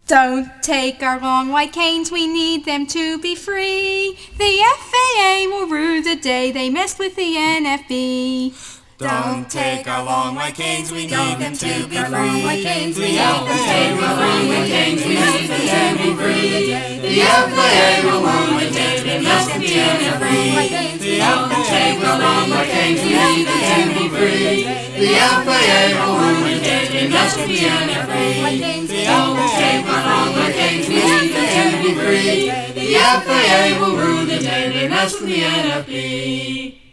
Don't take our long white canes, we need them to be free. The FAA will rue the day they messed with the NFB. Don't take our long white canes, we need them to be free. The FAA will rue the canes, we need them to be free. The FAA will rue the day they messed with the NFB. The FAA will rue the canes, we need them to be free. The FAA will rue the day they messed with the NFB. The FAA will rue the canes, we need them to be free. The FAA will rue the day they messed with the NFB.